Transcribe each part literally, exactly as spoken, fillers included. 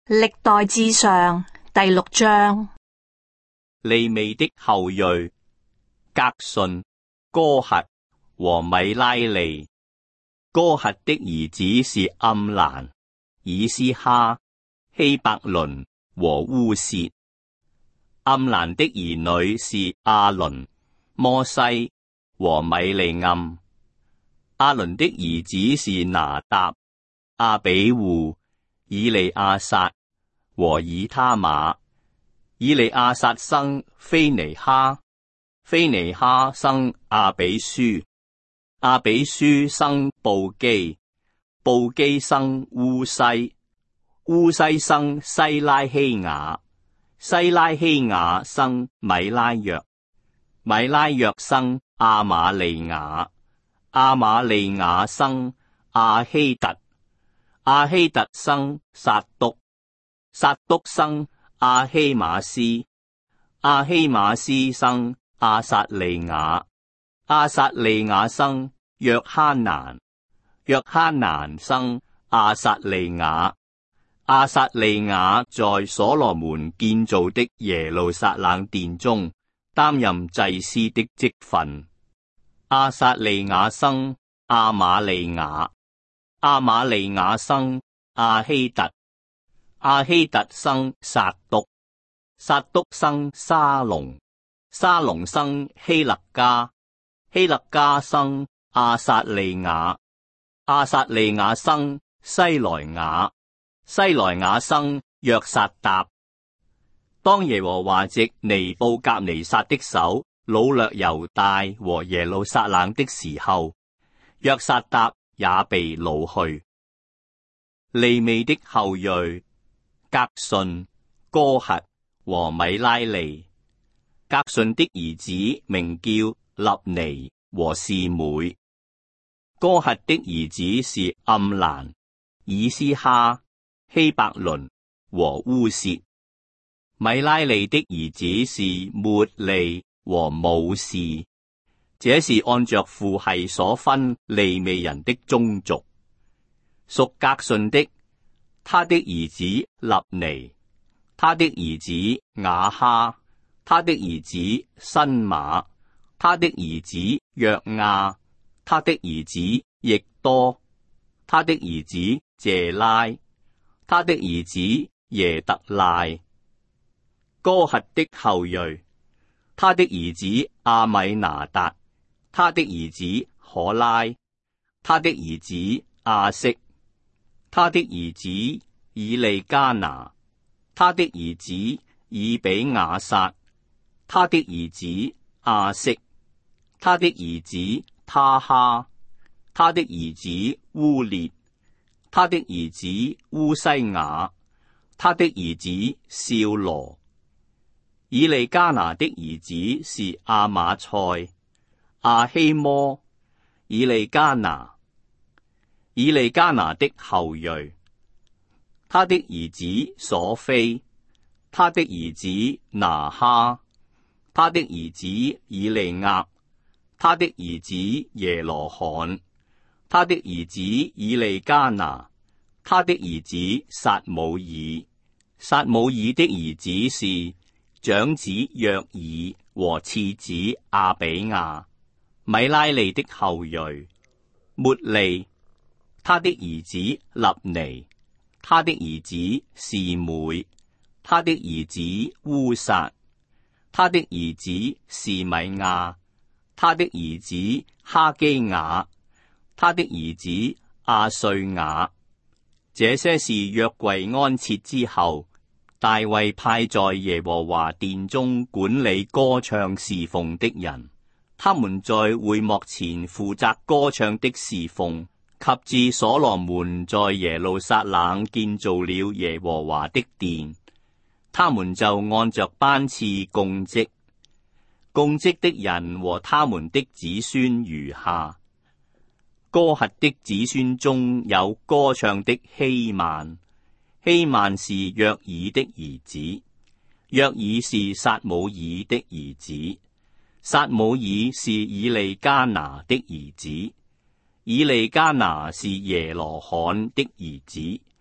歷代志上第六章。 利未的後裔，革順、哥轄和米拉利。哥轄的兒子是暗蘭、以斯哈、希伯倫和烏薛。暗蘭的兒女是亞倫、摩西和米利暗。亞倫的兒子是拿答、亞比戶、以利亞撒和以他瑪。以利亞撒生非尼哈，非尼哈生亞比書，亞比書生布基，布基生烏西，烏西生西拉希雅，西拉希雅生米拉約，米拉約生亞瑪利雅，亞瑪利雅生亞希突，亞希突生撒督，撒督生亞希瑪斯，亞希瑪斯生亞撒利雅，亞撒利雅生約哈難，約哈難生亞撒利雅，亞撒利雅在所羅門建造的耶路撒冷殿中擔任祭司的職分。亞撒利雅生亞瑪利雅，亞瑪利雅生亞希突，亞希突生撒督，撒督生沙龍，沙龍生希勒家，希勒家生亞撒利雅，亞撒利雅生西萊雅，西萊雅生約撒答。當耶和華藉尼布甲尼撒的手擄掠猶大和耶路撒冷的時候，約撒答也被擄去。利未的後裔，革順、哥轄和米拉利。革順的兒子名叫立尼和示每。哥轄的兒子是暗蘭、以斯哈、希伯倫和烏薛。米拉利的兒子是抹利和母士，這是按着父系所分利未人的宗族。屬革順的，他的兒子立尼，他的兒子雅哈，他的兒子申馬，他的兒子約亞，他的兒子亦多，他的兒子謝拉，他的兒子耶特賴。哥轄的後裔，他的兒子亞米拿達，他的兒子可拉，他的兒子亞色，他的兒子以利加拿，他的兒子以比雅撒，他的兒子亞色，他的兒子他哈，他的兒子烏列，他的兒子烏西雅，他的兒子少羅。以利加拿的兒子是亞瑪賽、亞希摩、以利加拿。以利加拿的後裔，他的兒子索非，他的兒子拿哈，他的兒子以利押，他的兒子耶羅罕，他的兒子以利加拿，他的兒子撒母耳。撒母耳的兒子是長子約爾和次子亞比亞。米拉利的後裔，抹利，他的兒子立尼，他的兒子示每，他的兒子烏撒，他的兒子示米亞，他的兒子哈基雅，他的兒子亞瑞雅。這些是約櫃安設之後，大衛派在耶和華殿中管理歌唱侍奉的人，他們在會幕前負責歌唱的侍奉，及至所羅門在耶路撒冷建造了耶和華的殿，他們就按着班次供職。供職的人和他們的子孫如下：哥轄的子孫中有歌唱的希曼，希曼是約爾的兒子，約爾是撒母耳的兒子，撒母耳是以利加拿的兒子，以利加拿是耶羅罕的兒子，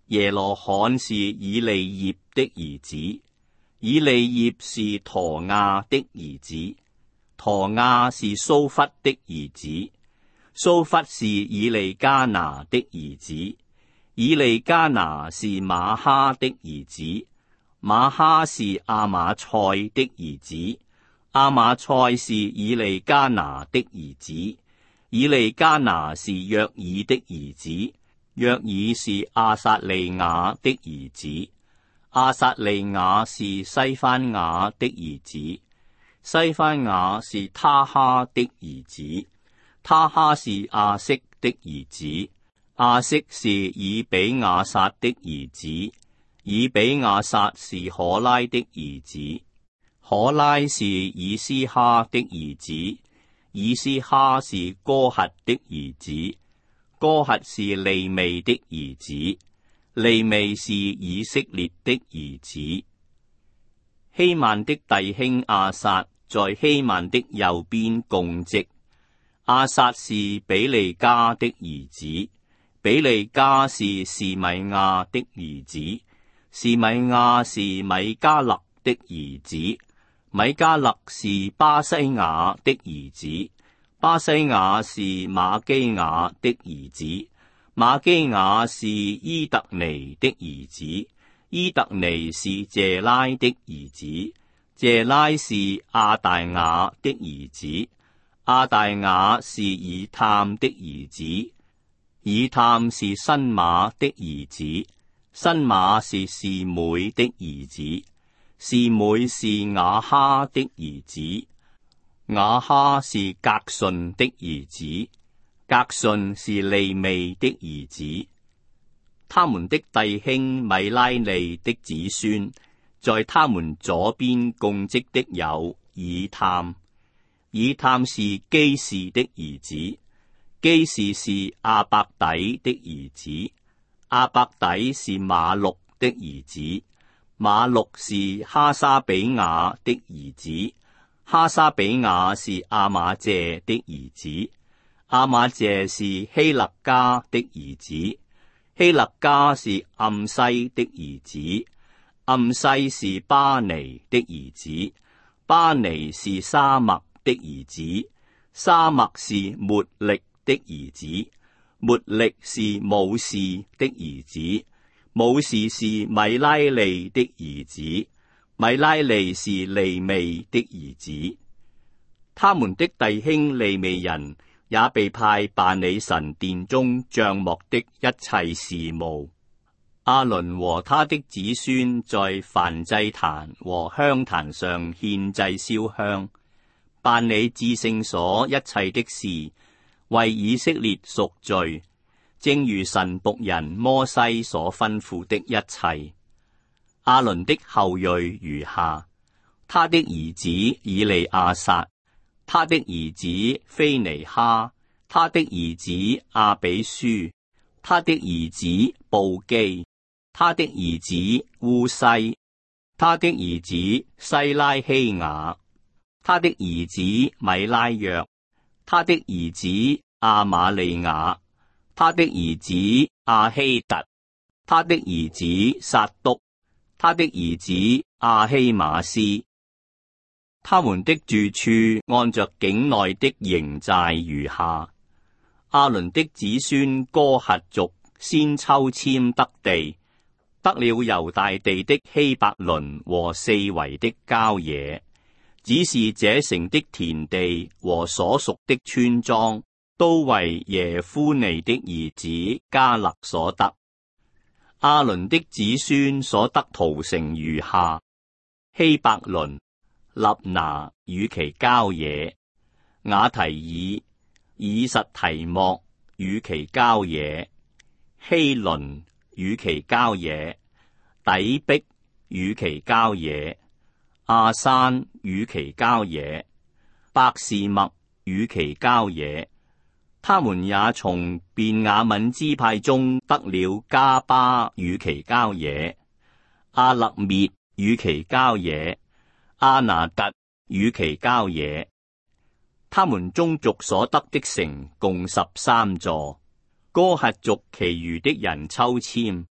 耶羅罕是以利葉的兒子，以利葉是陀亞的兒子，陀亞是蘇弗的兒子，蘇弗是以利加拿的兒子，以利加拿是馬哈的兒子，馬哈是亞瑪賽的兒子，亞瑪賽是以利加拿的兒子，以利加拿是約爾的兒子，約爾是阿撒利雅的兒子，阿撒利雅是西番雅的兒子，西番雅是他哈的兒子，他哈是亞色的兒子，亞色是以比亞撒的兒子，以比亞撒是可拉的兒子，可拉是以斯哈的兒子，以斯哈是哥轄的兒子，哥轄是利未的兒子，利未是以色列的兒子。希曼的弟兄亞薩在希曼的右邊供職，亞薩是比利加的兒子，比利加是示米亞的兒子，示米亞是米迦勒的兒子，米迦勒是巴西亞的兒子，巴西亞是馬基亞的兒子，馬基亞是伊特尼的兒子，伊特尼是謝拉的兒子，謝拉是亞大雅的兒子，亞大雅是以探的兒子，以探是新馬的兒子，新馬是示每的兒子，示每是雅哈的兒子，雅哈是革順的兒子，革順是利未的兒子。他們的弟兄米拉利的子孫，在他們左邊供職的有以探，以探是基士的兒子，基士是亞伯底的兒子，亞伯底是馬錄的兒子，馬錄是哈沙比雅的兒子，哈沙比雅是亞瑪謝的兒子，亞瑪謝是希勒家的兒子，希勒家是暗西的兒子，暗西是巴尼的兒子，巴尼是沙麥的兒子，沙麥是末力的兒子，末力是武士的兒子，武士是米拉利的兒子，米拉利是利未的兒子。他們的弟兄利未人也被派辦理神殿中帳幕的一切事務。亞倫和他的子孫在燔祭壇和香壇上獻祭燒香，辦理至聖所一切的事，為以色列贖罪，正如神僕人摩西所吩咐的一切。亞倫的後裔如下：他的兒子以利亞撒，他的兒子菲尼哈，他的兒子亞比書，他的兒子布基，他的兒子烏西，他的兒子西拉希雅，他的兒子米拉約，他的兒子亞瑪利亞，他的兒子亞希突，他的兒子撒督，他的兒子亞希瑪斯。他們的住處按着境內的營寨如下：亞倫的子孫哥轄族先抽籤得地，得了猶大地的希伯倫和四圍的郊野，只是這城的田地和所屬的村莊，都為耶夫尼的兒子迦勒所得。亞倫的子孫所得屠城如下：希伯倫、立拿與其郊野，雅提爾、以實提莫與其郊野，希倫與其郊野，底璧與其郊野，亞山與其郊野，伯示麥與其郊野。他們也從便雅憫支派中得了加巴與其郊野，亞勒篾與其郊野，亞拿突與其郊野。他們宗族所得的城共十三座。哥轄族其餘的人抽籤，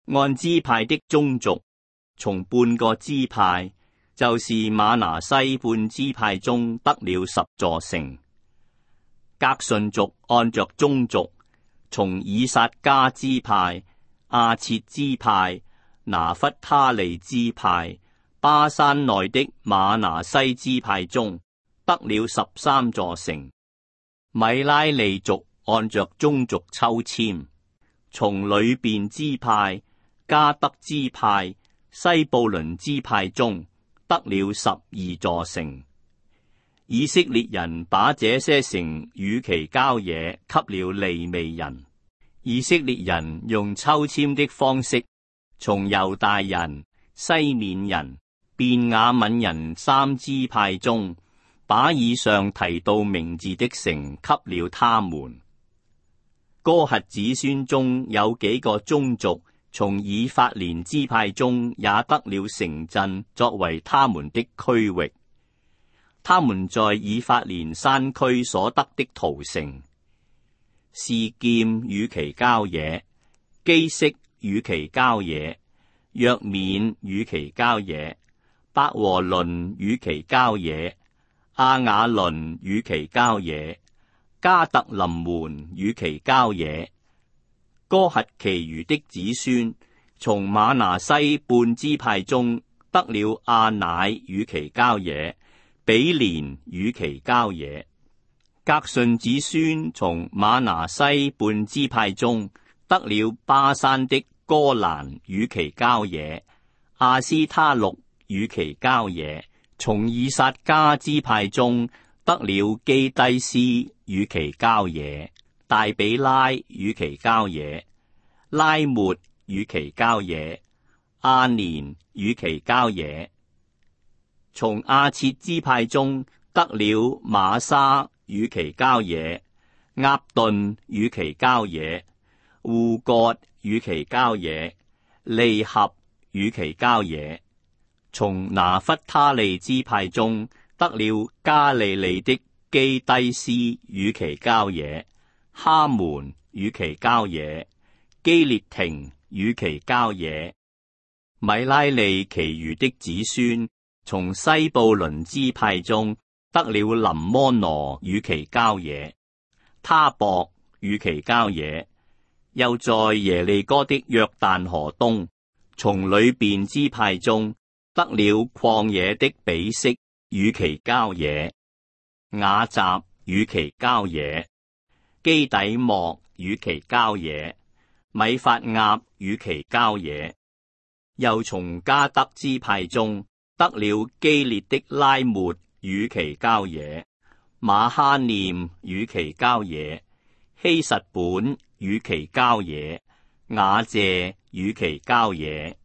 按支派的宗族，從半個支派，就是瑪拿西半支派中得了十座城。革順族按着宗族，從以薩迦支派、亞設支派、拿弗他利支派、巴山內的瑪拿西支派中得了十三座城。米拉利族按着宗族抽籤，從流便支派、迦得支派、西布倫支派中得了十二座城。以色列人把這些城與其郊野給了利未人。以色列人用抽籤的方式，從猶大人、西面人、便雅憫人三支派中，把以上提到名字的城給了他們。哥轄子孫中有幾個宗族，從以法蓮支派中也得了城鎮作為他們的區域。他們在以法蓮山區所得的逃城，示劍與其郊野，基色與其郊野，約緬與其郊野，伯和倫與其郊野，亞雅倫與其郊野，加特林門與其郊野。哥轄其餘的子孫，從瑪拿西半支派中得了亞乃與其郊野，比連與其郊野。革順子孫從瑪拿西半支派中得了巴山的哥蘭與其郊野，亞斯他錄與其郊野。從以薩迦支派中得了基低斯與其郊野，大比拉與其郊野，拉末與其郊野，亞年與其郊野。從亞設支派中得了瑪沙與其郊野，押頓與其郊野，戶割與其郊野，利合與其郊野。從拿弗他利支派中得了加利利的基低斯與其郊野，哈門與其郊野，基列亭與其郊野。米拉利其餘的子孫，從西布倫支派中得了林摩挪與其郊野，他博與其郊野。又在耶利哥的約旦河東，從流便支派中得了曠野的比色與其郊野，雅雜與其郊野，基底莫與其郊野，米法鴨與其郊野。又從迦得支派中得了基列的拉末與其郊野，馬哈念與其郊野，希實本與其郊野，雅謝與其郊野。